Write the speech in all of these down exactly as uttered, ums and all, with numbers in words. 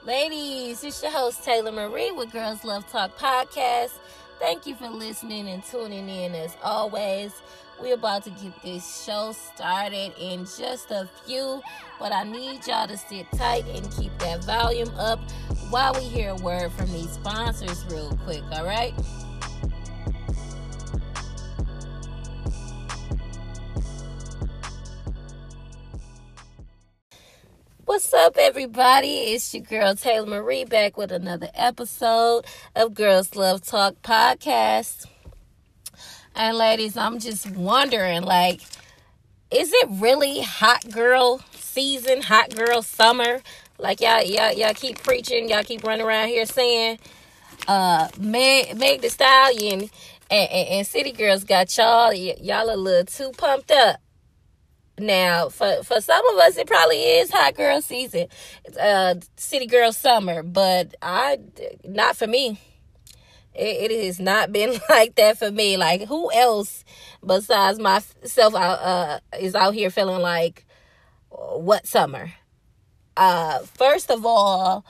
Ladies, it's your host Taylor Marie with Girls Love Talk Podcast. Thank you for listening and tuning in as always. We're about to get this show started in just a few, but I need y'all to sit tight and keep that volume up while we hear a word from these sponsors real quick, all right? What's up, everybody? It's your girl Taylor Marie back with another episode of Girls Love Talk Podcast. And ladies, I'm just wondering, like, is it really hot girl season, hot girl summer? Like y'all, y'all, y'all keep preaching, y'all keep running around here saying, uh, Meg, Meg Thee Stallion and, and, and City Girls got y'all, y- y'all a little too pumped up. Now, for, for some of us, it probably is hot girl season, uh, City Girl summer, but I, not for me. It, it has not been like that for me. Like, who else besides myself out, uh, is out here feeling like, what summer? Uh, first of all,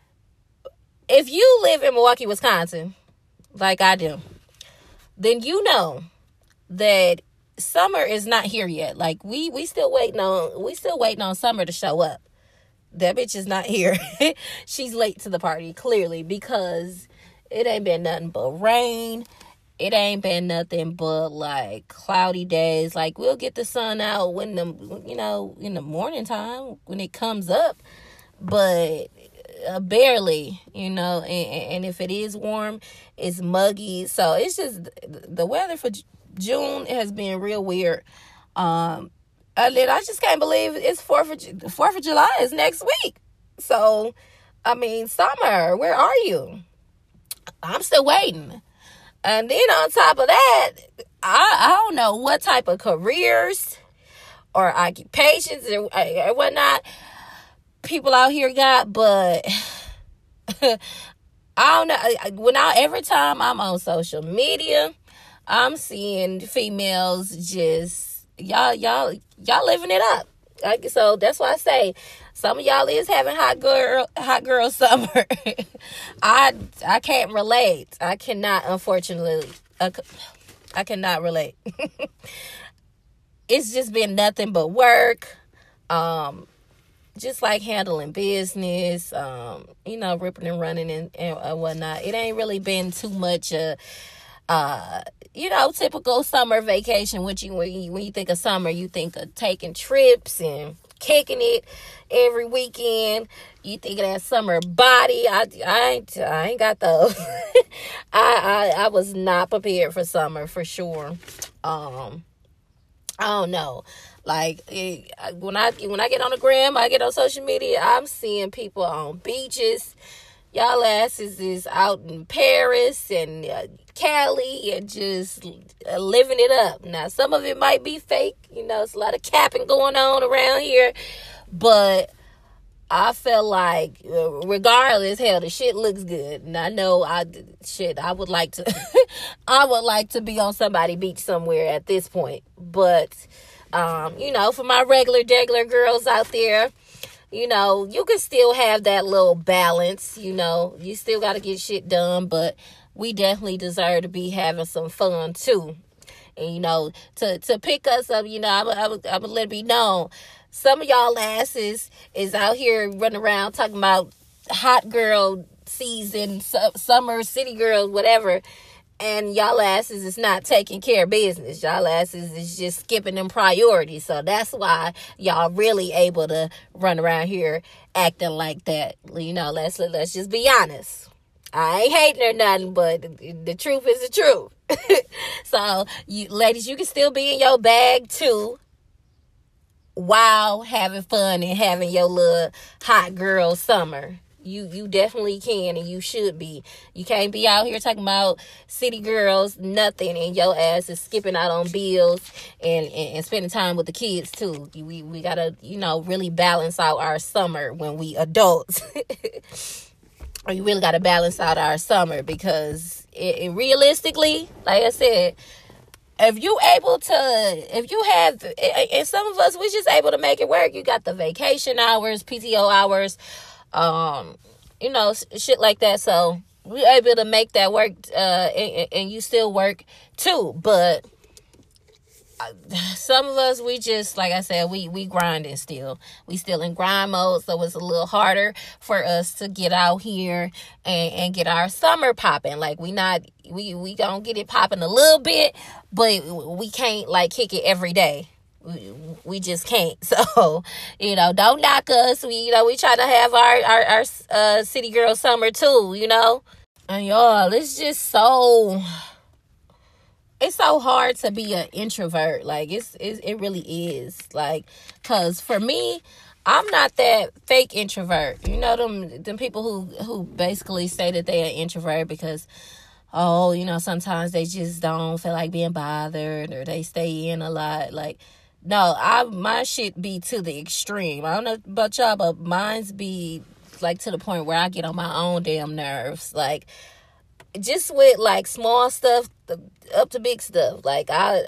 if you live in Milwaukee, Wisconsin, like I do, then you know that summer is not here yet. Like, we we still waiting on we still waiting on summer to show up. That bitch is not here. She's late to the party, clearly, because it ain't been nothing but rain. It ain't been nothing but like cloudy days. Like, we'll get the sun out when the you know in the morning time when it comes up, but uh, barely, you know. And, and if it is warm, it's muggy. So it's just the weather for June has been real weird. Um, and then I just can't believe it's fourth of, fourth of July is next week. So, I mean, summer, where are you? I'm still waiting. And then on top of that, I, I don't know what type of careers or occupations or, or whatnot people out here got, but I don't know. When I, every time I'm on social media, I'm seeing females just, y'all, y'all, y'all living it up. Like, so that's why I say some of y'all is having hot girl, hot girl summer. I, I can't relate. I cannot, unfortunately, I, I cannot relate. It's just been nothing but work. Um, just like handling business, um, you know, ripping and running and, and uh, whatnot. It ain't really been too much, uh, uh, you know, typical summer vacation. Which you when, you when you think of summer, you think of taking trips and kicking it every weekend. You think of that summer body. I, I ain't I ain't got those. I, I I was not prepared for summer for sure. Um, I don't know. Like, it, when I when I get on the gram, I get on social media, I'm seeing people on beaches. Y'all asses is out in Paris and uh, Cali and just uh, living it up. Now, some of it might be fake. You know, it's a lot of capping going on around here. But I feel like, uh, regardless, hell, the shit looks good. And I know, I shit, I would like to, I would like to be on somebody's beach somewhere at this point. But, um, you know, for my regular, regular girls out there, you know, you can still have that little balance, you know. You still got to get shit done, but we definitely deserve to be having some fun, too. And, you know, to, to pick us up, you know, I'm going to let it be known. Some of y'all asses is out here running around talking about hot girl season, su- summer, city girls, whatever. And y'all asses is not taking care of business. Y'all asses is just skipping them priorities. So that's why y'all really able to run around here acting like that. You know, let's let's just be honest. I ain't hating or nothing, but the truth is the truth. So, you ladies, you can still be in your bag too, while having fun and having your little hot girl summer. You you definitely can, and you should be. You can't be out here talking about city girls, nothing, and your ass is skipping out on bills and, and, and spending time with the kids, too. We, we got to, you know, really balance out our summer when we adults. Or you really got to balance out our summer because it, it realistically, like I said, if you able to, if you have, and some of us, we're just able to make it work. You got the vacation hours, P T O hours, um, you know, shit like that. So we able to make that work, uh, and, and you still work too. But some of us, we just, like I said, we we grinding still. We still in grind mode, so it's a little harder for us to get out here and, and get our summer popping. Like, we not, we, we gonna get it popping a little bit, but we can't, like, kick it every day. We, we just can't. So, you know, don't knock us. We, you know, we try to have our, our, our uh, city girl summer too, you know? And y'all, it's just so... It's so hard to be an introvert. Like, it's, it's it really is. Like, because for me, I'm not that fake introvert. You know, them them people who, who basically say that they're an introvert because, oh, you know, sometimes they just don't feel like being bothered or they stay in a lot. Like, no, I my shit be to the extreme. I don't know about y'all, but mine's be, like, to the point where I get on my own damn nerves. Like, just with, like, small stuff up to big stuff. Like, I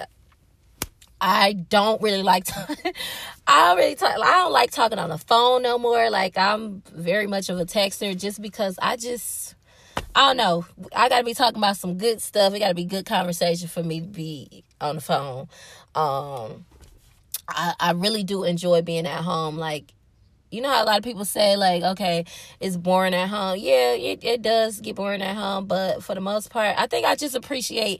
I don't really like talking. I don't really talk. I don't like talking on the phone no more. Like, I'm very much of a texter just because I just, I don't know. I got to be talking about some good stuff. It got to be good conversation for me to be on the phone. Um, I, I really do enjoy being at home. Like, you know how a lot of people say, like, okay, it's boring at home. Yeah, it, it does get boring at home. But for the most part, I think I just appreciate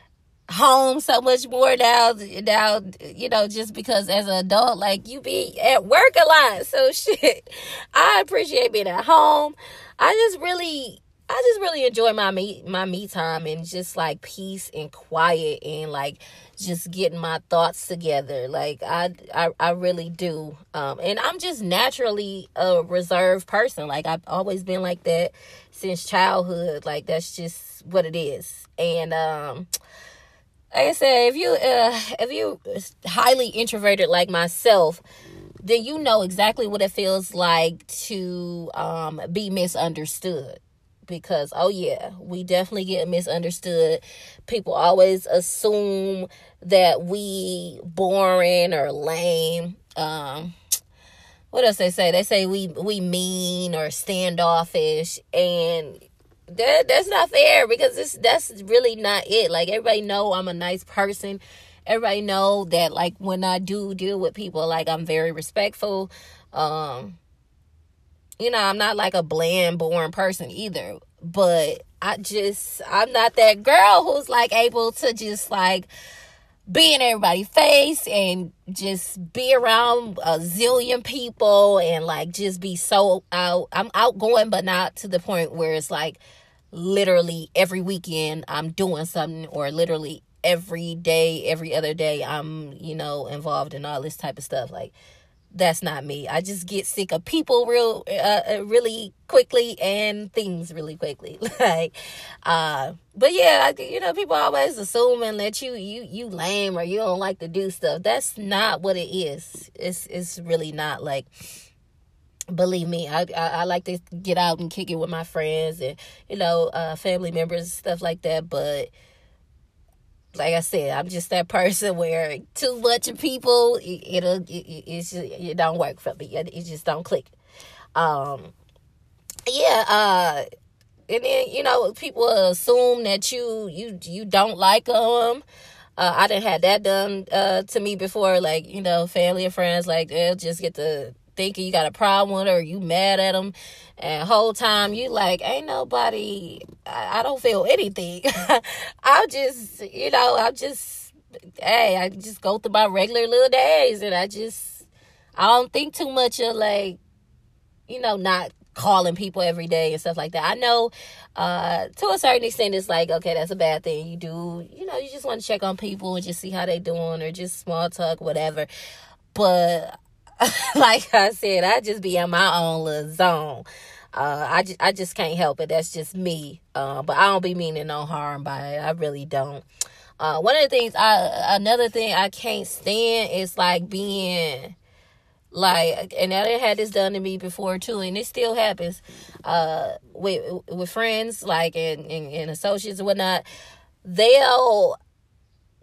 home so much more now, now, you know, just because as an adult, like, you be at work a lot. So, shit, I appreciate being at home. I just really... I just really enjoy my me my me time and just, like, peace and quiet and, like, just getting my thoughts together. Like, I I, I really do. Um, and I'm just naturally a reserved person. Like, I've always been like that since childhood. Like, that's just what it is. And um, like I said, if you uh, if you highly introverted like myself, then you know exactly what it feels like to um, be misunderstood. Because, oh yeah, we definitely get misunderstood. People always assume that we boring or lame. Um, what else they say? They say we we mean or standoffish, and that that's not fair because it's that's really not it. Like, everybody know I'm a nice person. Everybody know that, like, when I do deal with people, like, I'm very respectful. Um, You know, I'm not like a bland, boring person either. But I just, I'm not that girl who's, like, able to just, like, be in everybody's face and just be around a zillion people and, like, just be so out. I'm outgoing, but not to the point where it's, like, literally every weekend I'm doing something, or literally every day, every other day I'm, you know, involved in all this type of stuff. Like, that's not me. I just get sick of people real, uh, really quickly and things really quickly. like, uh, but yeah, I, you know, people always assuming that you, you, you lame or you don't like to do stuff. That's not what it is. It's, it's really not. Like, believe me, I, I, I like to get out and kick it with my friends and, you know, uh, family members, stuff like that. But like I said, I'm just that person where too much of people, it, it'll, it, it's just, it don't work for me. It, it just don't click. Um, yeah, uh, and then, you know, people assume that you, you, you don't like them. Uh, I done had that done, uh, to me before. Like, you know, family and friends, like, they'll just get to thinking you got a problem with her, or you mad at them, and the whole time you like, ain't nobody, I, I don't feel anything. I just, you know, I just, hey, I just go through my regular little days, and I just, I don't think too much of, like, you know, not calling people every day and stuff like that. I know, uh, to a certain extent, it's like, okay, that's a bad thing. You do, you know, you just want to check on people and just see how they doing, or just small talk, whatever. But like I said, I just be in my own little zone. Uh, I, just, I just can't help it. That's just me. Uh, but I don't be meaning no harm by it. I really don't. Uh, one of the things, I another thing I can't stand is, like, being, like, and I done had this done to me before too, and it still happens, uh, with with friends, like, and, and, and associates and whatnot. They'll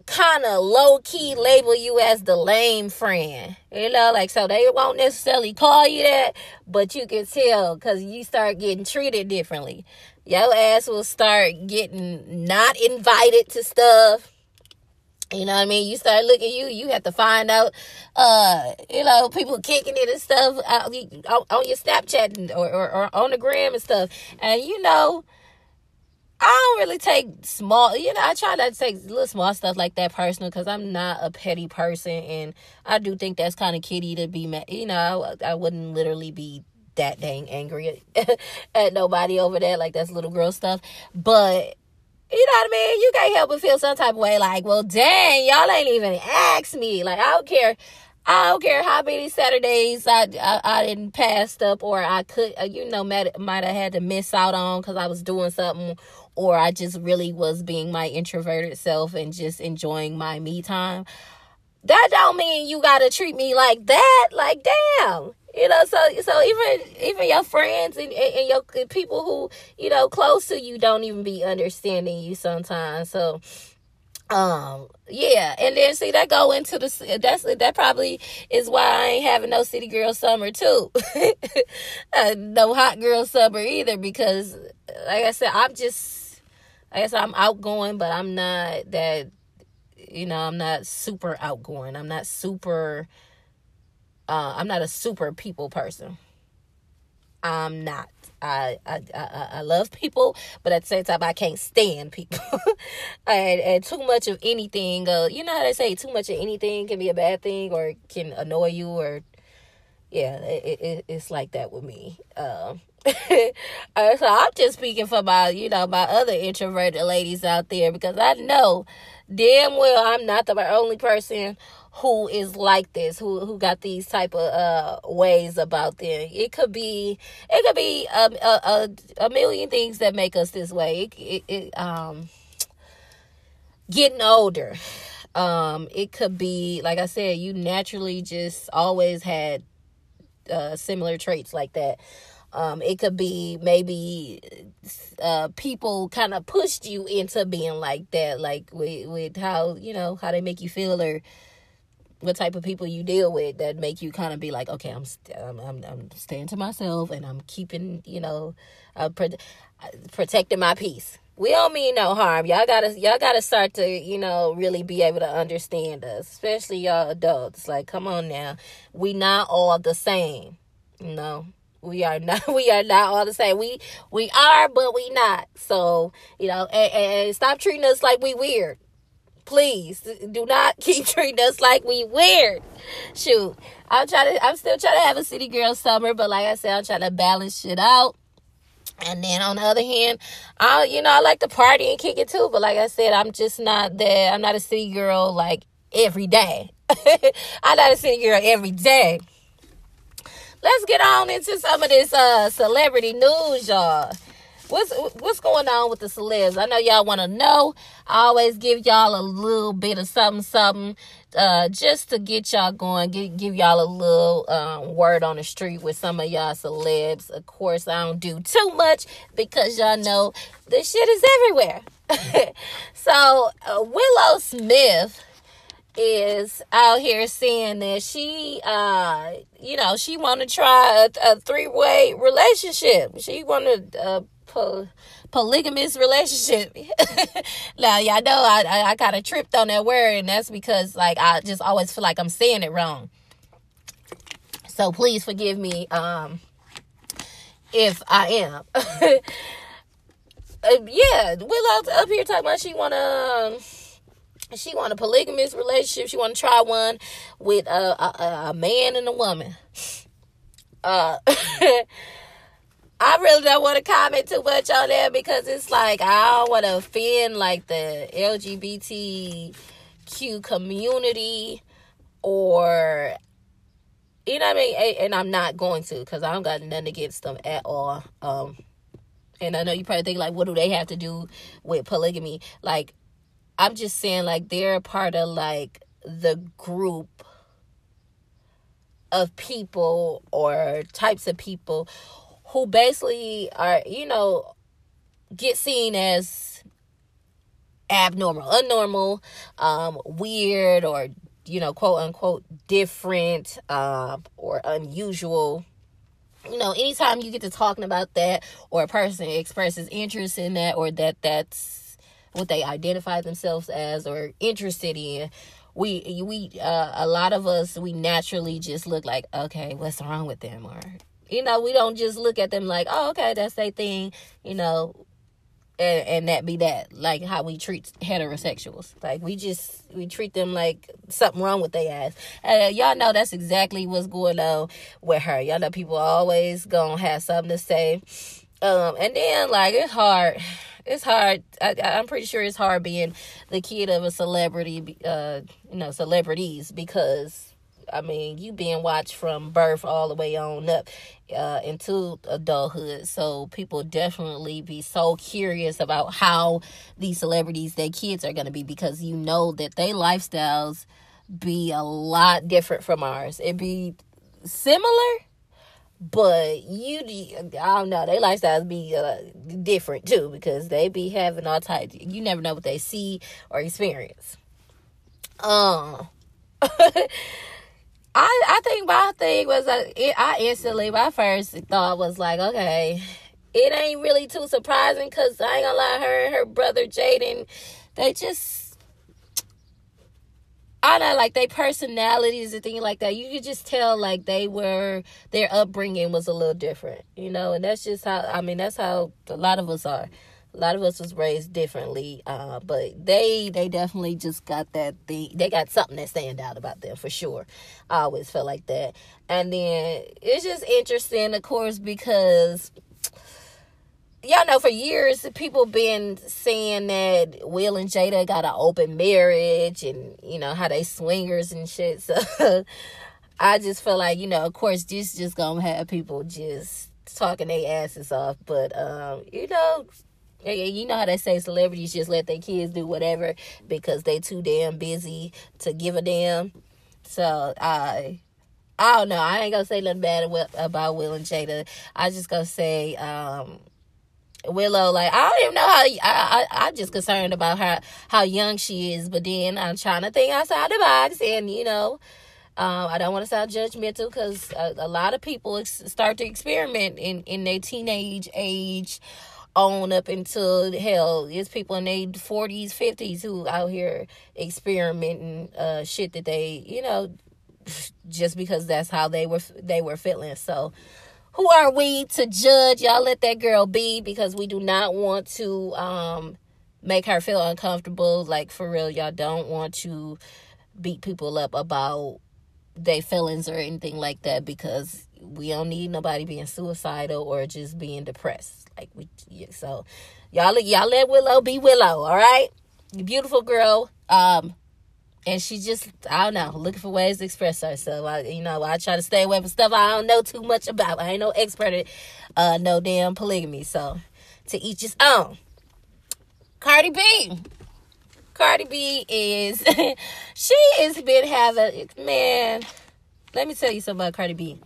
kind of low-key label you as the lame friend. You know, like, so they won't necessarily call you that, but you can tell because you start getting treated differently. Your ass will start getting not invited to stuff. You know what I mean? You start looking, you you have to find out, uh, you know, people kicking it and stuff uh, on, on your Snapchat or, or, or on the gram and stuff. And, you know, I don't really take small, you know, I try not to take little small stuff like that personal because I'm not a petty person. And I do think that's kind of kiddie to be mad. You know, I, I wouldn't literally be that dang angry at, at nobody over that. Like, that's little girl stuff. But, you know what I mean? You can't help but feel some type of way like, well, dang, y'all ain't even asked me. Like, I don't care. I don't care how many Saturdays I, I, I didn't pass up or I could, you know, might, might have had to miss out on because I was doing something or I just really was being my introverted self and just enjoying my me time. That don't mean you got to treat me like that. Like, damn. You know, so so even even your friends and, and your people who, you know, close to you don't even be understanding you sometimes. So, um, yeah. And then, see, that go into the, that's, that probably is why I ain't having no city girl summer, too. uh, no hot girl summer either, because, like I said, I'm just, like I said, I'm outgoing, but I'm not that, you know, I'm not super outgoing. I'm not super... Uh, I'm not a super people person. I'm not. I, I I I love people, but at the same time, I can't stand people. and, and too much of anything, uh, you know how they say, too much of anything can be a bad thing or can annoy you or, yeah, it, it, it's like that with me. Um, uh, so I'm just speaking for my, you know, my other introverted ladies out there because I know damn well I'm not the only person who is like this, who who got these type of uh ways about them. It could be, it could be a a, a, a million things that make us this way. It, it, it um getting older. Um, it could be, like I said, you naturally just always had uh, similar traits like that. Um, it could be maybe uh, people kind of pushed you into being like that, like with with how, you know, how they make you feel or what type of people you deal with that make you kind of be like, okay, I'm st- I'm, I'm I'm staying to myself and I'm keeping, you know, uh, pro- protecting my peace. We don't mean no harm. Y'all gotta y'all gotta start to, you know, really be able to understand us, especially y'all adults. Like, come on now, we not all the same. You know, we are not we are not all the same. We we are, but we not. So, you know, and, and stop treating us like we weird. Please do not keep treating us like we weird. Shoot, I'm trying to. I'm still trying to have a city girl summer, but like I said, I'm trying to balance shit out. And then on the other hand, I, you know, I like to party and kick it too. But like I said, I'm just not that. I'm not a city girl like every day. I'm not a city girl every day. Let's get on into some of this uh, celebrity news, y'all. What's what's going on with the celebs? I know y'all want to know. I always give y'all a little bit of something, something, uh, just to get y'all going, give, give y'all a little um, word on the street with some of y'all celebs. Of course, I don't do too much because y'all know this shit is everywhere. So, uh, Willow Smith is out here saying that she, uh, you know, she want to try a, a three-way relationship. She want to... Uh, Po- polygamous relationship. Now, y'all know I, I, I kind of tripped on that word, and that's because, like, I just always feel like I'm saying it wrong. So please forgive me um, if I am. uh, yeah, Willow up here talking about she want to... Um, She want a polygamous relationship. She want to try one with a, a, a man and a woman. Uh... I really don't want to comment too much on that because it's like I don't want to offend like the L G B T Q community or, you know what I mean? And I'm not going to because I don't got nothing against them at all. Um, and I know you probably think like, what do they have to do with polygamy? Like, I'm just saying like they're a part of like the group of people or types of people who basically are, you know, get seen as abnormal, unnormal, um, weird, or, you know, quote unquote different, um, or unusual. You know, anytime you get to talking about that, or a person expresses interest in that, or that that's what they identify themselves as or interested in, we we uh, a lot of us, we naturally just look like, okay, what's wrong with them? Or, you know, we don't just look at them like, oh, okay, that's their thing, you know, and, and that be that. Like how we treat heterosexuals. Like, we just, we treat them like something wrong with their ass. And y'all know that's exactly what's going on with her. Y'all know people always gonna have something to say. Um, and then, like, it's hard. It's hard. I, I'm pretty sure it's hard being the kid of a celebrity, uh, you know, celebrities, because, I mean, you being watched from birth all the way on up uh, into adulthood. So people definitely be so curious about how these celebrities, their kids are going to be, because you know that their lifestyles be a lot different from ours. It be similar, but you, I don't know, their lifestyles be uh, different too, because they be having all types. You never know what they see or experience. Um, I I think my thing was, uh, it, I instantly, my first thought was like, okay, it ain't really too surprising, because I ain't gonna lie, her and her brother Jaden, they just, I don't know, like, their personalities and things like that, you could just tell, like, they were, their upbringing was a little different, you know, and that's just how, I mean, that's how a lot of us are. A lot of us was raised differently, uh, but they they definitely just got that thing. They got something that stand out about them, for sure. I always felt like that. And then it's just interesting, of course, because y'all know for years people been saying that Will and Jada got an open marriage, and, you know, how they swingers and shit. So I just feel like, you know, of course, this just gonna have people just talking their asses off. But, um, you know, you know how they say celebrities just let their kids do whatever because they too damn busy to give a damn. So I, I don't know. I ain't gonna say nothing bad about Will and Jada. I just gonna say, um, Willow, like, I don't even know how, I, I, I'm just concerned about her, how young she is, but then I'm trying to think outside the box, and, you know, um, I don't want to sound judgmental, because a, a lot of people ex- start to experiment in, in their teenage age on up until, hell, it's people in their forties, fifties who out here experimenting uh, shit that they, you know, just because that's how they were, they were feeling. So, who are we to judge? Y'all let that girl be, because we do not want to um, make her feel uncomfortable. Like, for real, y'all don't want to beat people up about their feelings or anything like that, because we don't need nobody being suicidal or just being depressed. Like, we, yeah, so y'all, y'all let Willow be Willow, all right? Beautiful girl. Um, And she just, I don't know, looking for ways to express herself. I, you know, I try to stay away from stuff I don't know too much about. I ain't no expert at uh, no damn polygamy. So, to each his own. Cardi B. Cardi B is, she has been having, man, let me tell you something about Cardi B.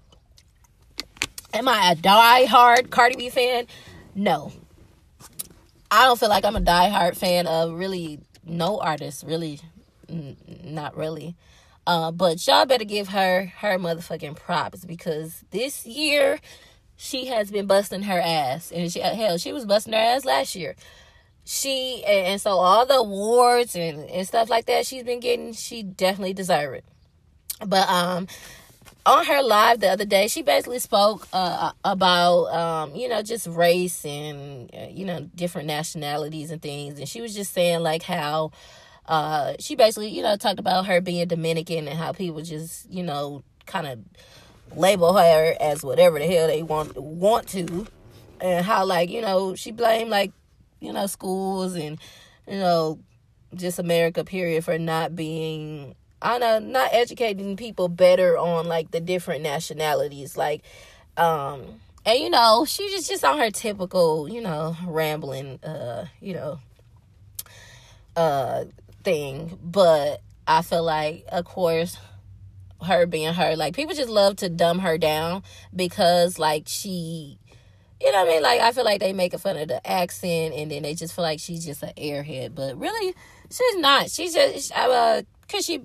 Am I a die-hard Cardi B fan? No. I don't feel like I'm a die-hard fan of really no artist, really. Not really. Uh, but y'all better give her her motherfucking props, because this year she has been busting her ass. And she, hell, she was busting her ass last year. She, and, and so all the awards and, and stuff like that she's been getting, she definitely deserve it. But um, on her live the other day, she basically spoke uh, about, um, you know, just race and, uh, you know, different nationalities and things. And she was just saying, like, how Uh, she basically, you know, talked about her being Dominican and how people just, you know, kind of label her as whatever the hell they want want to, and how, like, you know, she blamed, like, you know, schools and, you know, just America, period, for not being, I don't know, not educating people better on, like, the different nationalities, like, um, and, you know, she just, just on her typical, you know, rambling, uh, you know, uh, thing. But I feel like, of course, her being her, like, people just love to dumb her down because, like, she you know what I mean? Like, I feel like they making fun of the accent, and then they just feel like she's just an airhead. But really, she's not. She's just, uh, cause she,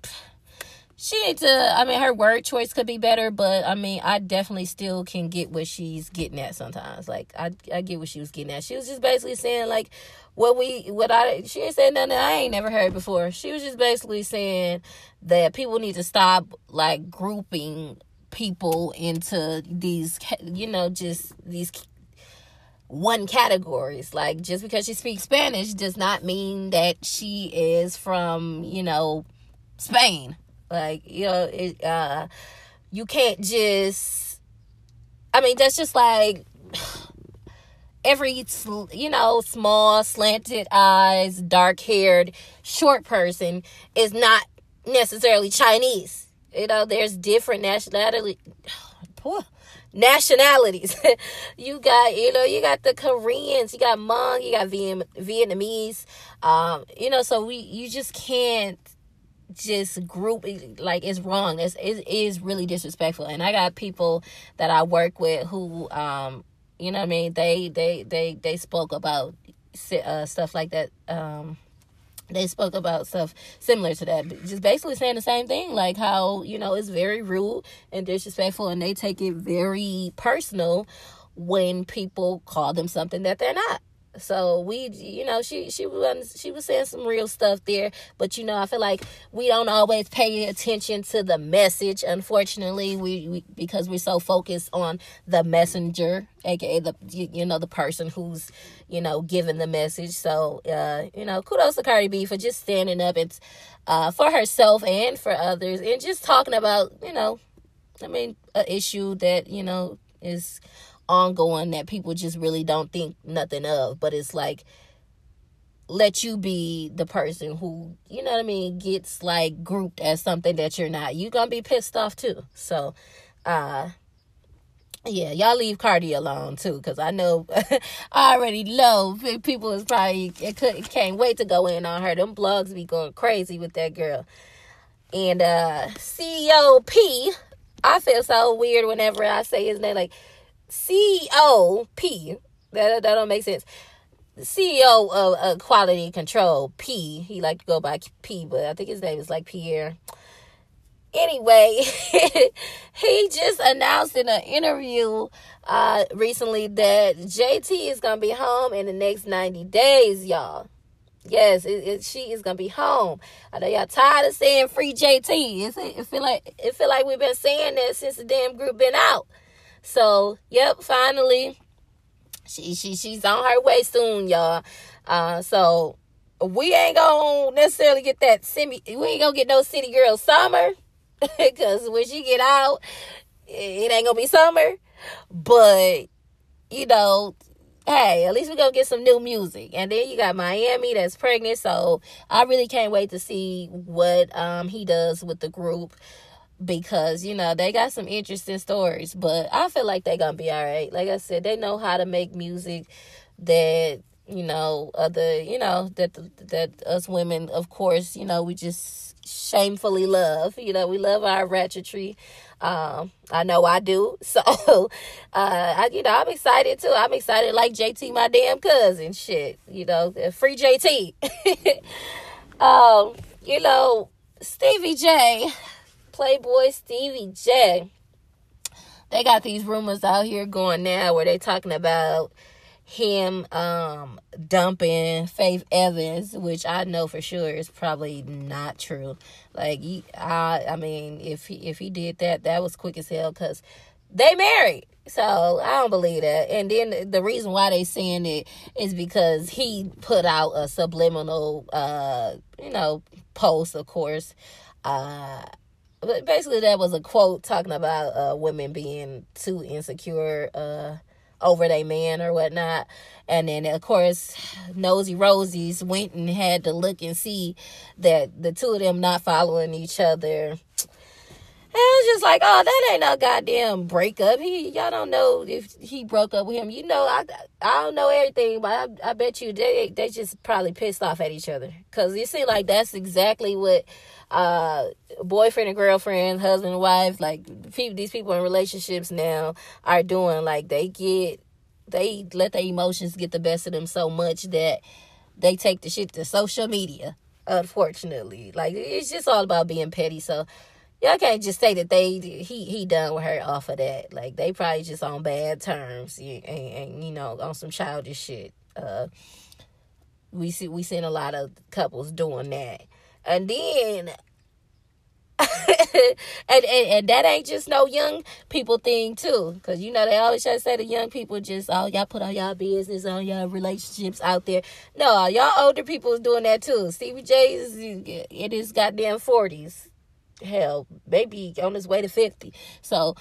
she needs to, I mean, her word choice could be better, but I mean, I definitely still can get what she's getting at sometimes. Like, I, I get what she was getting at. She was just basically saying, like, what we, what I, she ain't saying nothing I ain't never heard before. She was just basically saying that people need to stop, like, grouping people into these, you know, just these one categories. Like, just because she speaks Spanish does not mean that she is from, you know, Spain. Like, you know, it, uh, you can't just, I mean, that's just like every, you know, small, slanted eyes, dark-haired, short person is not necessarily Chinese. You know, there's different nationality, nationalities. You got, you know, you got the Koreans, you got Hmong, you got Viet- Vietnamese. Um, you know, so we, you just can't just group, like, it's wrong. It's, it is really disrespectful. And I got people that I work with who, um, you know what I mean? They, they, they, they spoke about uh, stuff like that. Um, they spoke about stuff similar to that, just basically saying the same thing, like how, you know, it's very rude and disrespectful, and they take it very personal when people call them something that they're not. So we, you know, she she was she was saying some real stuff there, but you know, I feel like we don't always pay attention to the message. Unfortunately, we, we because we're so focused on the messenger, aka the you, you know the person who's, you know, giving the message. So uh, you know, kudos to Cardi B for just standing up and uh, for herself and for others, and just talking about, you know, I mean, an issue that, you know, is ongoing that people just really don't think nothing of, but it's like, let you be the person who, you know what I mean, gets like grouped as something that you're not. You gonna be pissed off too. So uh yeah, y'all leave Cardi alone too, because I know I already know people is probably it could, can't wait to go in on her. Them blogs be going crazy with that girl. And uh C O P, I feel so weird whenever I say his name, like C O P. That, that don't make sense. C E O of uh, Quality Control, P. He like to go by P, but I think his name is like Pierre. Anyway, he just announced in an interview uh, recently that J T is going to be home in the next ninety days, y'all. Yes, it, it, she is going to be home. I know y'all tired of saying free J T. It's, it feel like it feel like we've been saying that since the damn group been out. So, yep, finally, she she she's on her way soon, y'all. Uh, so, we ain't gonna necessarily get that semi, we ain't gonna get no City Girl summer, because when she get out, it ain't gonna be summer. But, you know, hey, at least we gonna get some new music. And then you got Miami that's pregnant, so I really can't wait to see what um he does with the group. Because, you know, they got some interesting stories, but I feel like they gonna be all right. Like I said, they know how to make music that, you know, other, you know, that that us women, of course, you know, we just shamefully love. You know, we love our ratchetry. Um, I know I do. So, uh, I, you know, I'm excited too. I'm excited like J T, my damn cousin. Shit, you know, free J T. um, you know, Stevie J. Playboy Stevie J, they got these rumors out here going now where they talking about him um dumping Faith Evans, which I know for sure is probably not true. Like, he, I I mean, if he if he did that, that was quick as hell, because they married. So I don't believe that. And then the reason why they saying it is because he put out a subliminal uh you know post, of course. uh But basically, that was a quote talking about uh, women being too insecure uh, over their man or whatnot. And then, of course, Nosy Rosies went and had to look and see that the two of them not following each other. And I was just like, oh, that ain't no goddamn breakup. He, y'all don't know if he broke up with him. You know, I, I don't know everything, but I, I bet you they, they just probably pissed off at each other. Because it seems like that's exactly what uh, boyfriend and girlfriend, husband and wife, like people, these people in relationships now are doing. Like, they get they let their emotions get the best of them so much that they take the shit to social media, unfortunately. Like, it's just all about being petty. So y'all can't just say that they he he done with her off of that. Like, they probably just on bad terms and, and you know, on some childish shit. Uh, we see we seen a lot of couples doing that, and then and, and and that ain't just no young people thing too, because you know they always try to say the young people just, oh, y'all put all y'all business on y'all relationships out there. No, y'all older people is doing that too. Stevie J is in his goddamn forties, hell, maybe on his way to fifty. So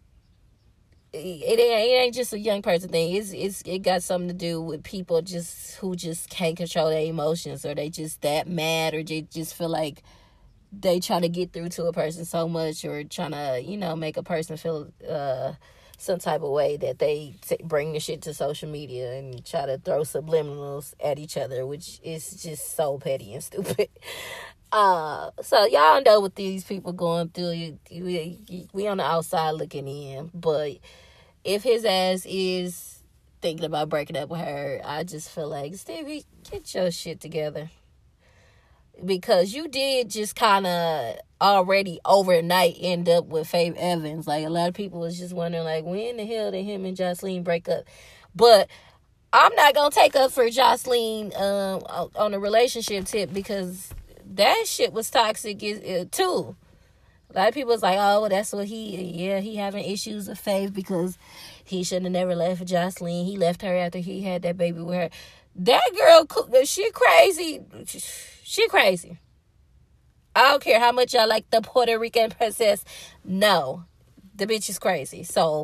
it, it ain't it ain't just a young person thing. It's it's it got something to do with people just who just can't control their emotions, or they just that mad, or they just feel like they try to get through to a person so much, or trying to, you know, make a person feel uh, some type of way that they t- bring the shit to social media and try to throw subliminals at each other, which is just so petty and stupid. Uh, so y'all know what these people going through. We, we on the outside looking in, but if his ass is thinking about breaking up with her, I just feel like, Stevie, get your shit together. Because you did just kind of already overnight end up with Faith Evans. Like, a lot of people was just wondering, like, when the hell did him and Jocelyn break up? But I'm not going to take up for Jocelyn um, on a relationship tip, because that shit was toxic too. A lot of people was like, oh, well, that's what he, yeah, he having issues with Faith because he shouldn't have never left Jocelyn. He left her after he had that baby with her. That girl, she crazy. She crazy. I don't care how much y'all like the Puerto Rican princess. No, the bitch is crazy. So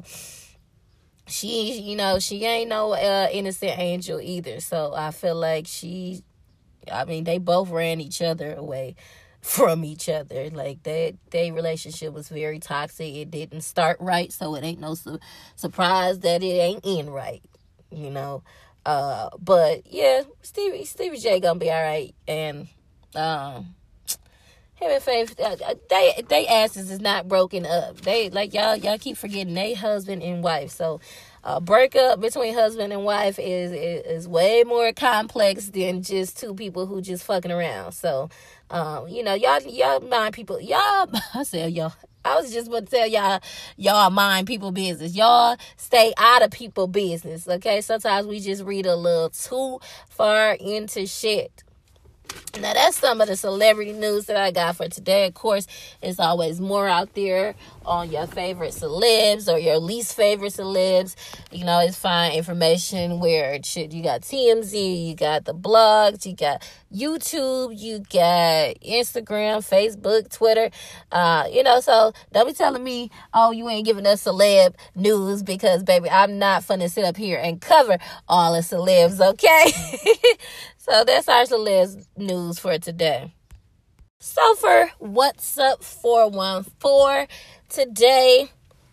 she, you know, she ain't no uh, innocent angel either. So I feel like she, I mean, they both ran each other away from each other. Like, that their relationship was very toxic. It didn't start right, so it ain't no su- surprise that it ain't end right. You know. Uh, but yeah, Stevie Stevie J gonna be all right, and um, him and Faith, uh, they they asses is not broken up. They, like, y'all y'all keep forgetting, they husband and wife. So, uh, breakup between husband and wife is, is is way more complex than just two people who just fucking around. So, um, you know, y'all y'all mind people, y'all. I said y'all. I was just about to tell y'all, y'all mind people business. Y'all stay out of people business, okay? Sometimes we just read a little too far into shit. Now, that's some of the celebrity news that I got for today. Of course, there's always more out there on your favorite celebs or your least favorite celebs. You can always find information where shit, you got T M Z, you got the blogs, you got YouTube, you got Instagram, Facebook, Twitter. Uh, you know, so don't be telling me, oh, you ain't giving us celeb news, because, baby, I'm not finna sit up here and cover all the celebs, okay? So that's our celebs news for today. So for What's Up four one four today,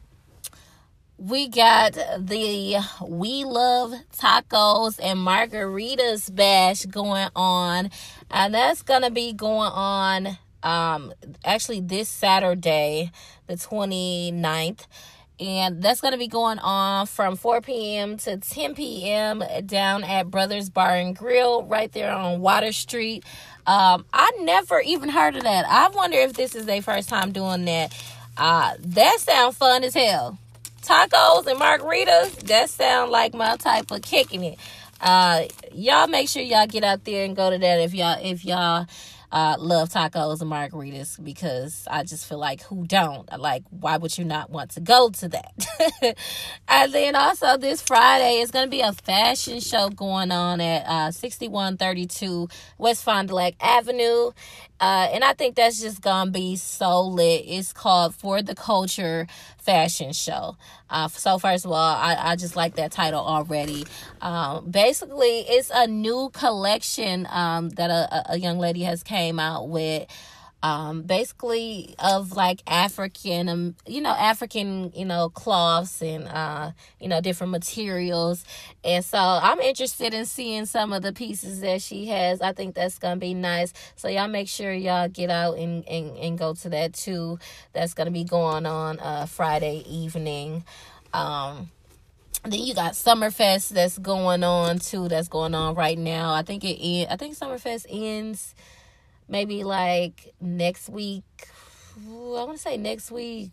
we got the We Love Tacos and Margaritas bash going on, and that's gonna be going on um actually this Saturday, the twenty-ninth. And that's going to be going on from four p.m. to ten p.m. down at Brothers Bar and Grill right there on Water Street. Um, I never even heard of that. I wonder if this is their first time doing that. Uh, that sounds fun as hell. Tacos and margaritas, that sound like my type of kicking it. Uh, y'all make sure y'all get out there and go to that if y'all, if y'all Uh, love tacos and margaritas, because I just feel like, who don't? Like, why would you not want to go to that? And then also this Friday is going to be a fashion show going on at uh, sixty-one thirty-two West Fond du Lac Avenue. Uh, and I think that's just going to be so lit. It's called For the Culture Fashion Show. Uh, so first of all, I, I just like that title already. Um, basically, it's a new collection um, that a, a young lady has came out with. Um, basically of like African, um, you know, African, you know, cloths and, uh, you know, different materials. And so I'm interested in seeing some of the pieces that she has. I think that's going to be nice. So y'all make sure y'all get out and, and, and go to that too. That's going to be going on, uh, Friday evening. Um, Then you got Summerfest that's going on too. That's going on right now. I think it end, I think Summerfest ends maybe like next week. Ooh, I want to say next week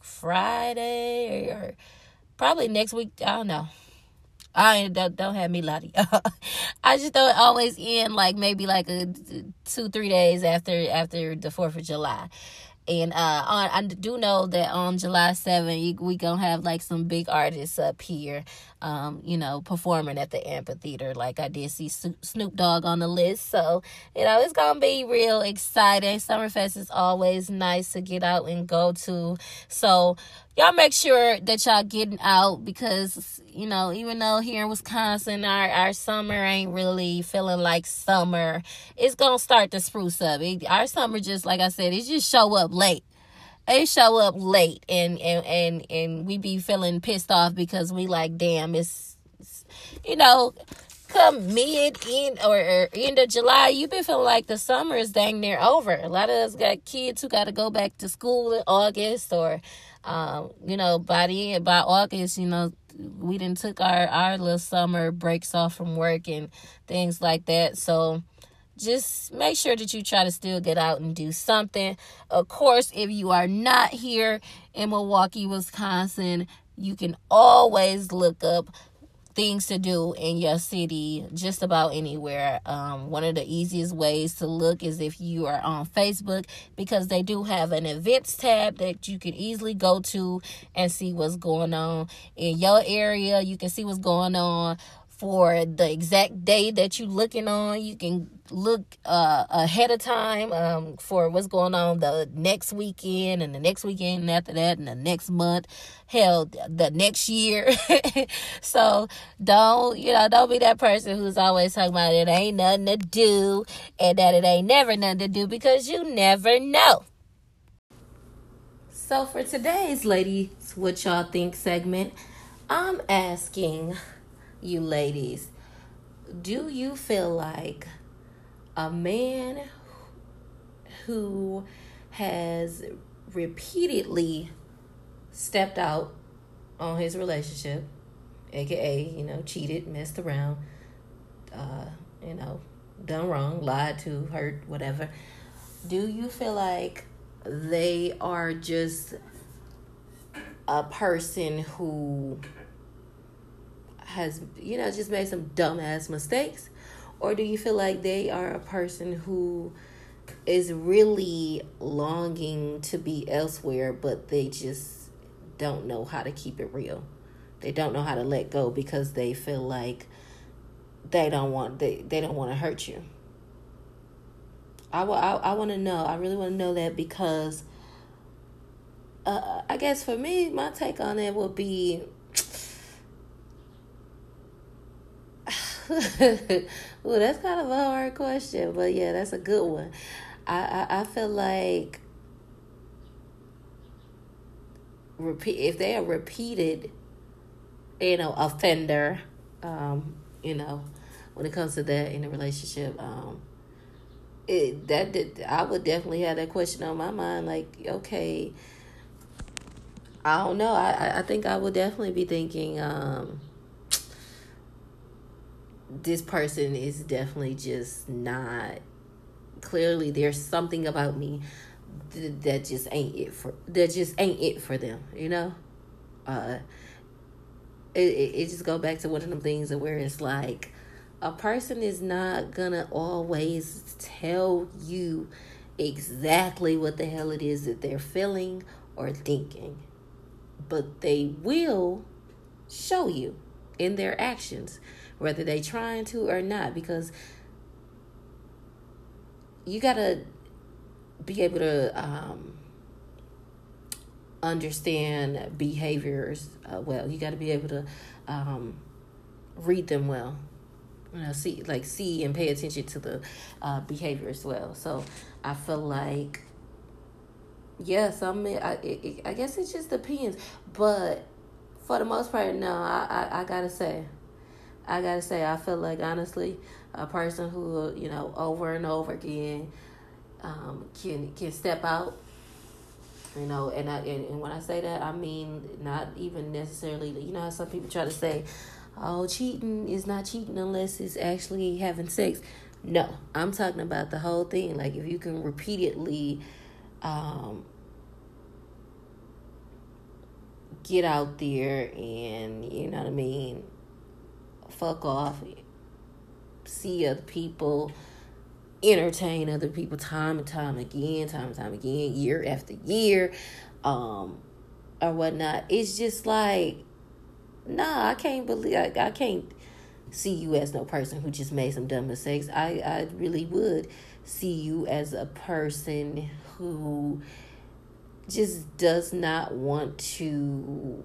Friday, or probably next week. I don't know. I don't, don't have me lie to y'all. I just don't always end like maybe like a two three days after after the Fourth of July. And uh, on, I do know that on July seventh, we going to have, like, some big artists up here, um, you know, performing at the amphitheater. Like, I did see Snoop Dogg on the list. So, you know, it's going to be real exciting. Summerfest is always nice to get out and go to. So, y'all make sure that y'all getting out because, you know, even though here in Wisconsin, our, our summer ain't really feeling like summer, it's going to start to spruce up. It, our summer just, like I said, it just show up late. They show up late and, and, and, and we be feeling pissed off because we like, damn, it's, it's you know, come mid end or, or end of July, you've been feeling like the summer is dang near over. A lot of us got kids who got to go back to school in August or, um, you know, by the end, by August, you know, we done took our, our little summer breaks off from work and things like that. So just make sure that you try to still get out and do something. Of course, if you are not here in Milwaukee, Wisconsin, you can always look up things to do in your city just about anywhere. Um, one of the easiest ways to look is if you are on Facebook, because they do have an events tab that you can easily go to and see what's going on in your area. You can see what's going on for the exact day that you're looking on. You can look uh, ahead of time um, for what's going on the next weekend and the next weekend and after that and the next month, hell, the next year. So don't, you know, don't be that person who's always talking about it ain't nothing to do and that it ain't never nothing to do, because you never know. So for today's Ladies What Y'all Think segment, I'm asking you ladies, do you feel like a man who has repeatedly stepped out on his relationship, aka, you know, cheated, messed around, uh, you know, done wrong, lied to, hurt, whatever, do you feel like they are just a person who has, you know, just made some dumbass mistakes? Or do you feel like they are a person who is really longing to be elsewhere, but they just don't know how to keep it real? They don't know how to let go because they feel like they don't want they, they don't want to hurt you. I, I, I want to know. I really want to know that, because uh, I guess for me, my take on it would be, well, that's kind of a hard question, but yeah, that's a good one. I, I, I feel like repeat if they are repeated, you know, offender, um, you know, when it comes to that in a relationship, um, it that did, I would definitely have that question on my mind. Like, okay, I don't know. I I think I would definitely be thinking, um. this person is definitely just not, clearly there's something about me th- that just ain't it for that just ain't it for them, you know. uh it, it, it just go back to one of them things where it's like a person is not gonna always tell you exactly what the hell it is that they're feeling or thinking, but they will show you in their actions, whether they trying to or not, because you gotta be able to um, understand behaviors uh, well. You gotta be able to um, read them well. You know, see, like see and pay attention to the uh, behavior as well. So I feel like, yes, I mean, I, it, I guess it just depends, but for the most part, no, I, I, I gotta say. I gotta say, I feel like, honestly, a person who, you know, over and over again um, can can step out, you know, and I and, and when I say that, I mean not even necessarily, you know how some people try to say, oh, cheating is not cheating unless it's actually having sex. No, I'm talking about the whole thing. Like, if you can repeatedly um, get out there and, you know what I mean, fuck off, see other people, entertain other people time and time again, time and time again, year after year, um, or whatnot. It's just like, nah, I can't believe, I, I can't see you as no person who just made some dumb mistakes. I, I really would see you as a person who just does not want to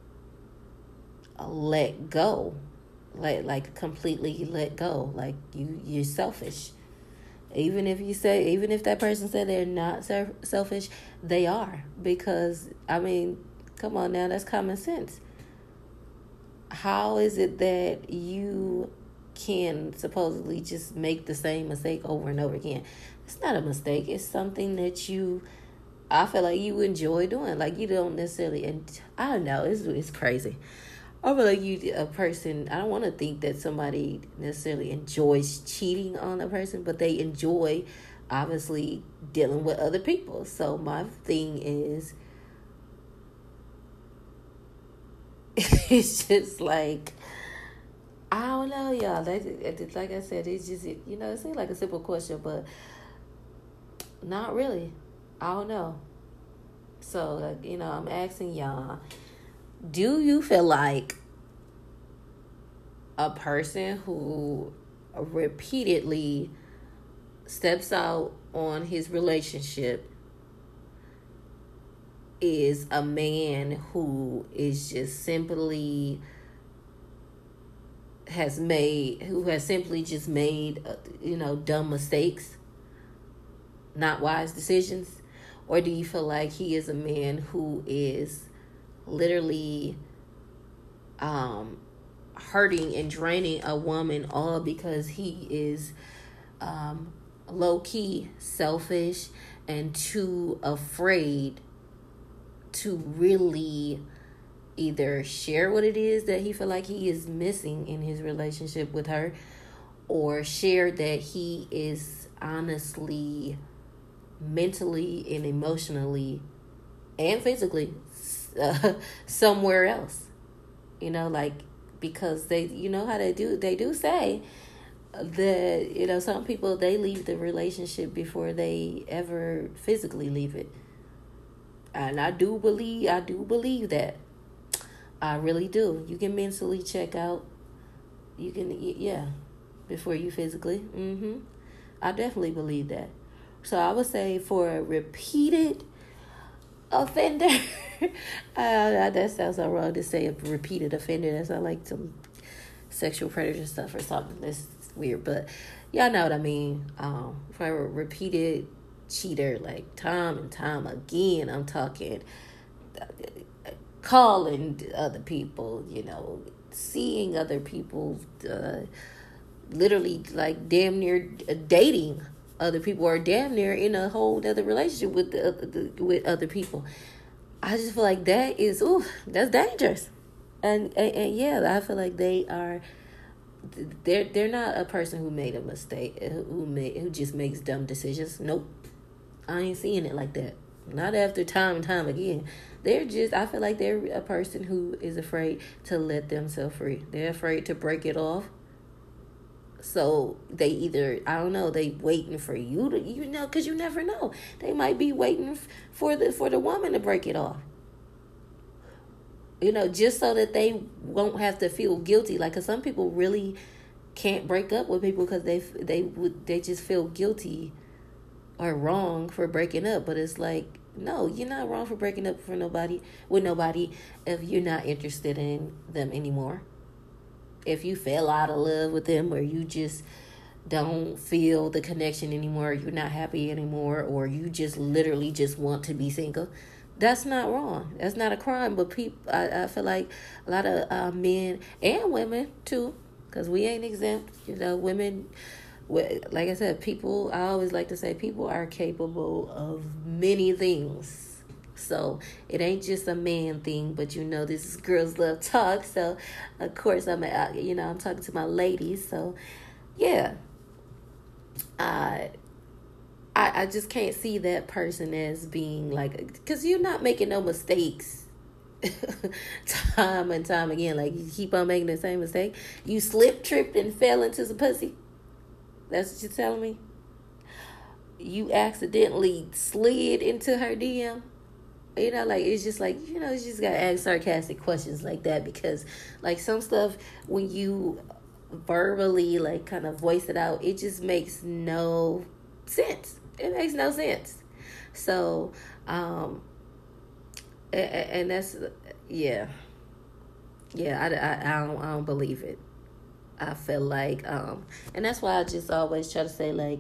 let go, like like completely let go. Like you, you're selfish. Even if you say, even if that person said they're not selfish, they are. Because, I mean, come on now, that's common sense. How is it that you can supposedly just make the same mistake over and over again? It's not a mistake. It's something that you, I feel like you enjoy doing. Like, you don't necessarily, and I don't know, it's, it's crazy. I feel like you, a person, I don't want to think that somebody necessarily enjoys cheating on a person, but they enjoy, obviously, dealing with other people. So my thing is, it's just like, I don't know, y'all. That, like I said, it's just, you know, it seems like a simple question, but not really. I don't know. So, like, you know, I'm asking y'all, do you feel like a person who repeatedly steps out on his relationship is a man who is just simply has made, who has simply just made, uh, you know, dumb mistakes, not wise decisions? Or do you feel like he is a man who is literally um, hurting and draining a woman all because he is um, low-key selfish and too afraid to really either share what it is that he feel like he is missing in his relationship with her, or share that he is honestly, mentally and emotionally and physically uh, somewhere else? You know, like, because they, you know how they do, they do say that, you know, some people, they leave the relationship before they ever physically leave it. And I do believe, I do believe that. I really do. You can mentally check out. You can, yeah, before you physically. Mm-hmm. I definitely believe that. So I would say for a repeated offender, uh, that sounds so wrong to say a repeated offender. That sounds like some sexual predator stuff or something. That's weird, but y'all know what I mean. Um, for a repeated cheater, like time and time again, I'm talking calling other people, you know, seeing other people, uh, literally like damn near dating other people, or damn near in a whole other relationship with the, the with other people. I just feel like that is, ooh, that's dangerous. And, and and yeah, I feel like they are, they're they're not a person who made a mistake, who made who just makes dumb decisions. Nope, I ain't seeing it like that. Not after time and time again. They're just, I feel like they're a person who is afraid to let themselves free. They're afraid to break it off. So they either, I don't know, they waiting for you to, you know, because you never know. They might be waiting for the for the woman to break it off. You know, just so that they won't have to feel guilty. Like, because some people really can't break up with people because they they would they just feel guilty or wrong for breaking up. But it's like, no, you're not wrong for breaking up for nobody with nobody if you're not interested in them anymore. If you fell out of love with them, or you just don't feel the connection anymore, you're not happy anymore, or you just literally just want to be single, that's not wrong. That's not a crime. But people, I, I feel like a lot of uh, men and women too, because we ain't exempt. You know, women, like I said, people, I always like to say people are capable of many things. So it ain't just a man thing, but you know this is girls love talk. So of course I'm, a, you know, I'm talking to my ladies. So yeah, I I, I just can't see that person as being like, because you're not making no mistakes time and time again. Like you keep on making the same mistake. You slip, tripped, and fell into some pussy. That's what you're telling me. You accidentally slid into her D M. You know, like, it's just like, you know, you just gotta ask sarcastic questions like that, because like some stuff, when you verbally like kind of voice it out, it just makes no sense. It makes no sense. So um and, and that's, yeah, yeah, I, I, I don't I don't believe it. I feel like um and that's why I just always try to say, like,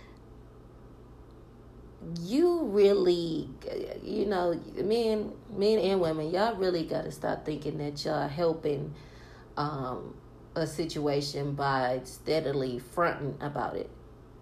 you really, you know, men, men and women, y'all really got to stop thinking that y'all helping um, a situation by steadily fronting about it.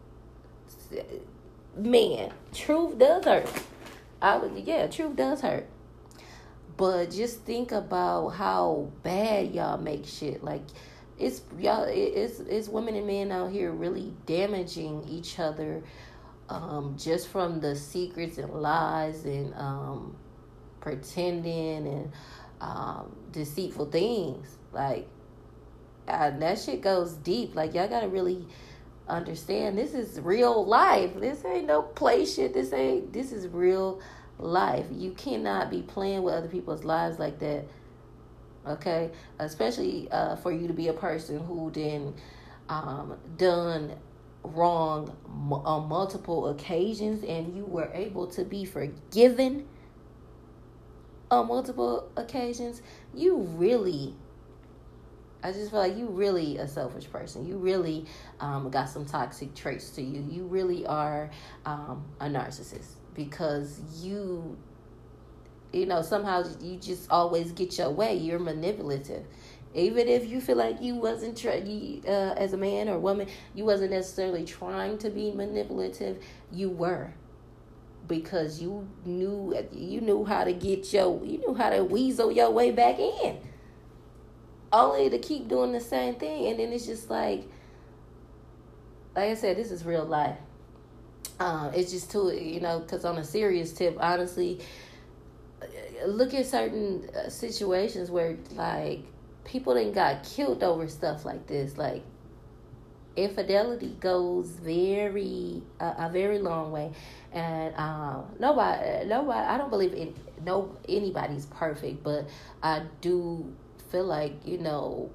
Man, truth does hurt. I would, yeah, truth does hurt. But just think about how bad y'all make shit. Like, it's y'all, it's it's women and men out here really damaging each other. Um, just from the secrets and lies and um, pretending and um, deceitful things. Like, uh, that shit goes deep. Like, y'all gotta really understand, this is real life. This ain't no play shit. This ain't, this is real life. You cannot be playing with other people's lives like that. Okay? Especially uh, for you to be a person who then um, done wrong on multiple occasions, and you were able to be forgiven on multiple occasions. You really, I just feel like you really a selfish person. You really um, got some toxic traits to you. You really are um, a narcissist, because you, you know, somehow you just always get your way. You're manipulative. Even if you feel like you wasn't, try, you, uh, as a man or woman, you wasn't necessarily trying to be manipulative, you were. Because you knew, you knew how to get your, you knew how to weasel your way back in. Only to keep doing the same thing. And then it's just like, like I said, this is real life. Uh, it's just too, you know, because on a serious tip, honestly, look at certain situations where, like, people done got killed over stuff like this. Like, infidelity goes very uh, a very long way, and um, nobody, nobody. I don't believe in no anybody's perfect, but I do feel like, you know,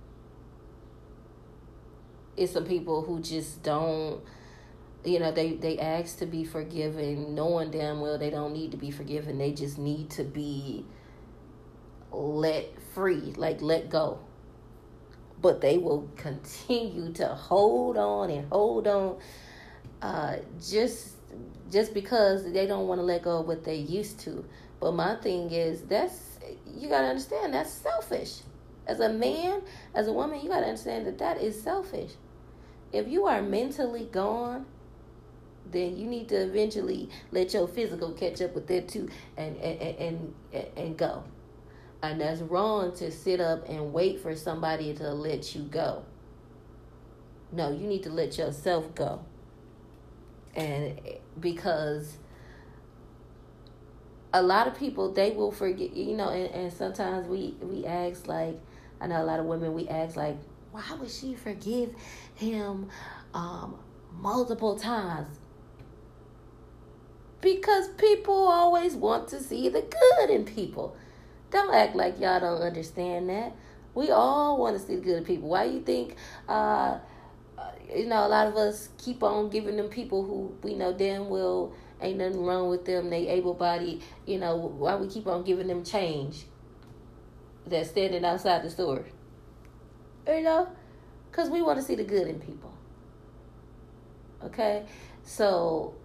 it's some people who just don't. You know, they they ask to be forgiven, knowing damn well they don't need to be forgiven. They just need to be let free, like let go. But they will continue to hold on and hold on, uh, just just because they don't want to let go of what they used to. But my thing is, that's, you gotta understand, that's selfish. As a man, as a woman, you gotta understand that that is selfish. If you are mentally gone, then you need to eventually let your physical catch up with that too, and and and and, and go. And that's wrong to sit up and wait for somebody to let you go. No, you need to let yourself go. And because a lot of people, they will forget, you know, and, and sometimes we, we ask, like, I know a lot of women, we ask, like, why would she forgive him um, multiple times? Because people always want to see the good in people. Don't act like y'all don't understand that. We all want to see the good in people. Why you think, uh, you know, a lot of us keep on giving them people who we know damn well ain't nothing wrong with them, they able-bodied, you know, why we keep on giving them change that's standing outside the store? You know? Because we want to see the good in people. Okay? So,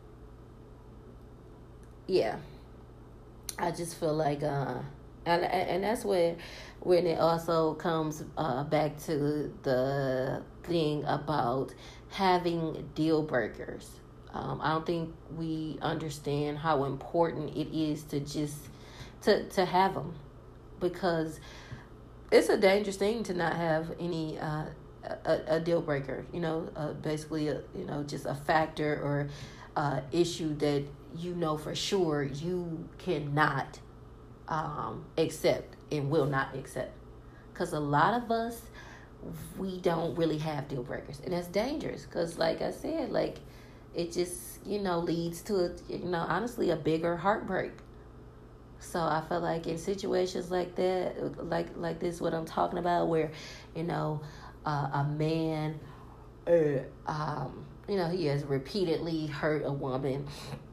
yeah. I just feel like, uh, and and that's where when it also comes uh, back to the thing about having deal breakers. Um, I don't think we understand how important it is to just to to have them, because it's a dangerous thing to not have any uh, a, a deal breaker. You know, uh, basically, a, you know, just a factor or uh, issue that you know for sure you cannot um, accept and will not accept. Because a lot of us, we don't really have deal breakers, and that's dangerous. Because, like I said, like it just you know leads to a, you know honestly a bigger heartbreak. So I feel like in situations like that, like like this, what I'm talking about, where you know uh, a man, uh, um, you know, he has repeatedly hurt a woman.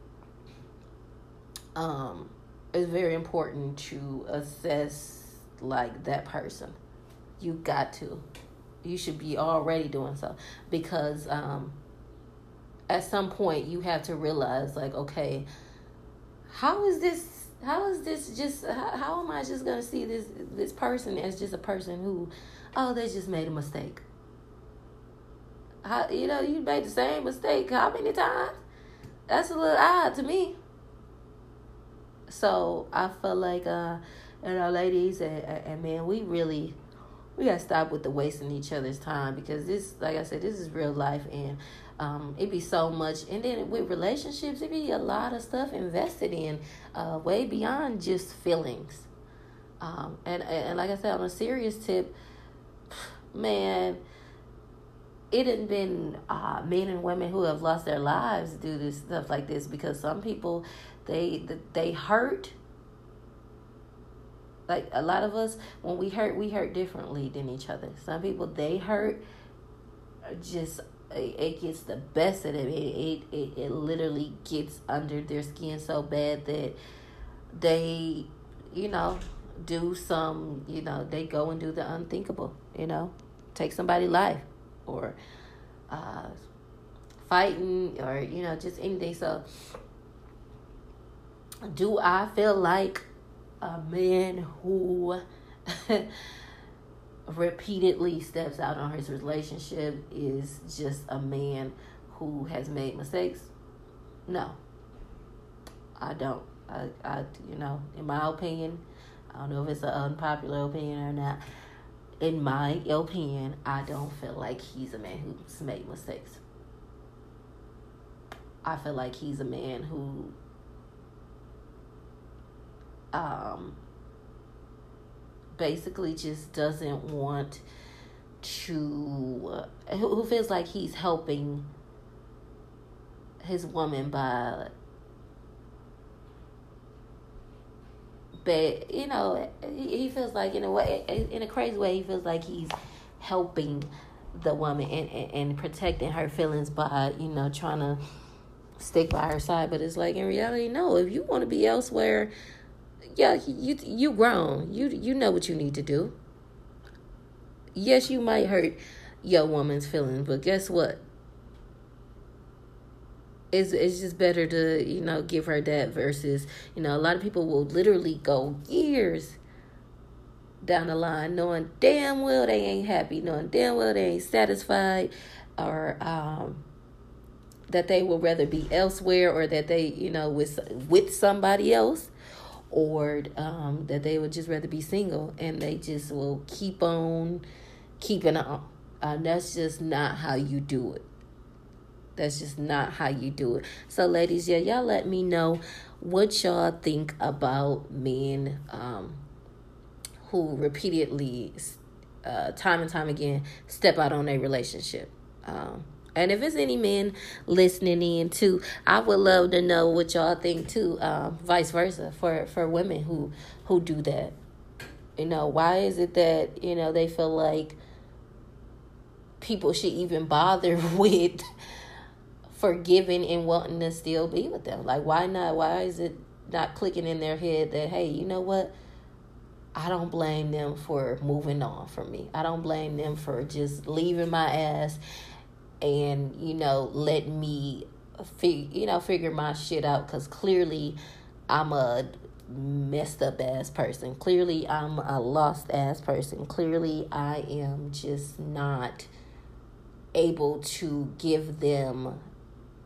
Um, it's very important to assess like that person. You got to, you should be already doing so, because um, at some point you have to realize like, okay, how is this? How is this just, how, how am I just going to see this this person as just a person who, oh, they just made a mistake? How, you know, you made the same mistake how many times? That's a little odd to me. So I feel like, uh, you know, ladies and, and men, we really, we got to stop with the wasting each other's time, because this, like I said, this is real life, and um, it be so much. And then with relationships, it be a lot of stuff invested in, uh, way beyond just feelings. Um, and, and like I said, on a serious tip, man, it had been uh, men and women who have lost their lives do this stuff like this, because some people, they they hurt. Like a lot of us, when we hurt, we hurt differently than each other. Some people, they hurt just, it gets the best of them. It, it, it, it literally gets under their skin so bad that they, you know, do some, you know, they go and do the unthinkable, you know, take somebody's life, or uh, fighting, or, you know, just anything. So do I feel like a man who repeatedly steps out on his relationship is just a man who has made mistakes? No, I don't. I, I, you know, in my opinion, I don't know if it's an unpopular opinion or not. In my opinion, I don't feel like he's a man who's made mistakes. I feel like he's a man who um, basically just doesn't want to, uh, who feels like he's helping his woman by, but you know, he, he feels like in a way, in a crazy way, he feels like he's helping the woman and, and, and protecting her feelings by, you know, trying to stick by her side. But it's like, in reality, no. If you want to be elsewhere, yeah, you you grown. You you know what you need to do. Yes, you might hurt your woman's feelings, but guess what? It's, it's just better to, you know, give her that versus, you know, a lot of people will literally go years down the line knowing damn well they ain't happy, knowing damn well they ain't satisfied, or um, that they will rather be elsewhere, or that they, you know, with with somebody else, or um, that they would just rather be single, and they just will keep on keeping on. Uh, that's just not how you do it. That's just not how you do it. So, ladies, yeah, y'all let me know what y'all think about men um, who repeatedly, uh, time and time again, step out on a relationship. Um, and if there's any men listening in too, I would love to know what y'all think too. Um, vice versa for for women who who do that. You know, why is it that, you know, they feel like people should even bother with forgiving and wanting to still be with them? Like, why not? Why is it not clicking in their head that, hey, you know what? I don't blame them for moving on from me. I don't blame them for just leaving my ass and, you know, let me, fig- you know, figure my shit out, because clearly I'm a messed up ass person. Clearly I'm a lost ass person. Clearly I am just not able to give them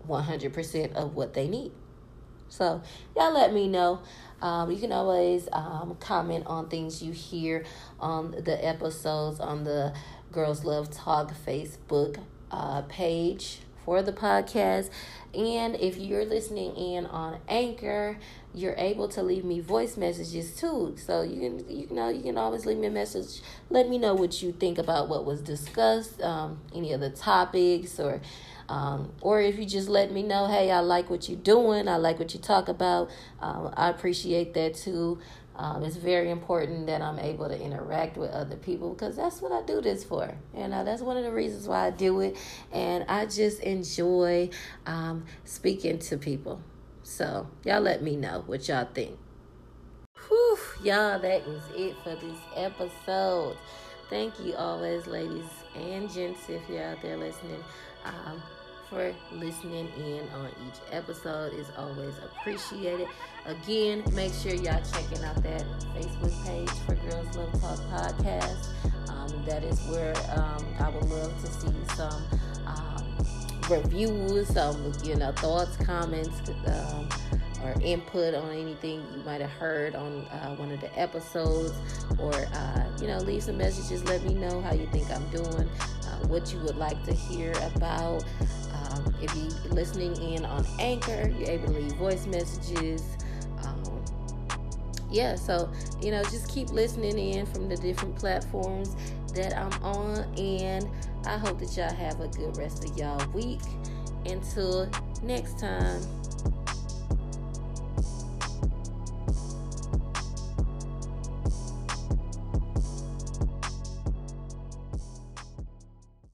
one hundred percent of what they need. So y'all let me know. Um, you can always um, comment on things you hear on the episodes on the Girls Love Talk Facebook uh, page for the podcast. And if you're listening in on Anchor, you're able to leave me voice messages too. So you can, you know, you can always leave me a message. Let me know what you think about what was discussed, um, any of the topics, or um, or if you just let me know, hey, I like what you're doing. I like what you talk about. Um, I appreciate that too. Um, it's very important that I'm able to interact with other people because that's what I do this for. And uh, that's one of the reasons why I do it. And I just enjoy um, speaking to people. So y'all let me know what y'all think. Whew, y'all, that is it for this episode. Thank you always, ladies and gents, if you're out there listening, um, for listening in on each episode. Is always appreciated. Again, make sure y'all checking out that Facebook page for Girls Love Talk Podcast. Um, that is where um, I would love to see some um, reviews, some you know thoughts, comments, um, or input on anything you might have heard on uh, one of the episodes, or uh, you know leave some messages. Let me know how you think I'm doing, uh, what you would like to hear about. Um, if you're listening in on Anchor, you're able to leave voice messages. Um, yeah, so, you know, just keep listening in from the different platforms that I'm on. And I hope that y'all have a good rest of y'all week. Until next time.